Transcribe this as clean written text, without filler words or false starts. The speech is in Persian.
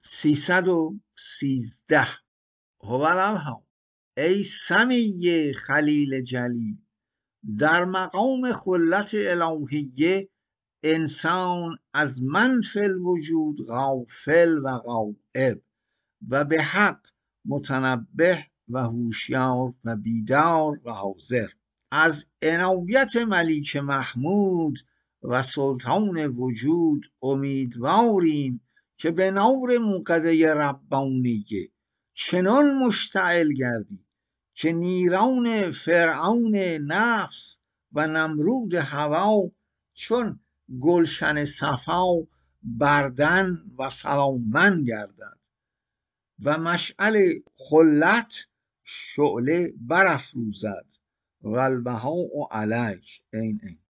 313 هو ای سمیه خلیل جلیل، در مقام خلت الهیه انسان از من فی الوجود غافل و غایب و به حق متنبه و هوشیار و بیدار و حاضر. از عنایت ملیک محمود و سلطان وجود امیدواریم که به نور موقده ربانیه چنان مشتعل گردی که نیران فرعون نفس و نمرود هوا چون گلشن صفا بردن و سلامن گردد و مشعل خلت شعله برافروزد و البهاء علیک. این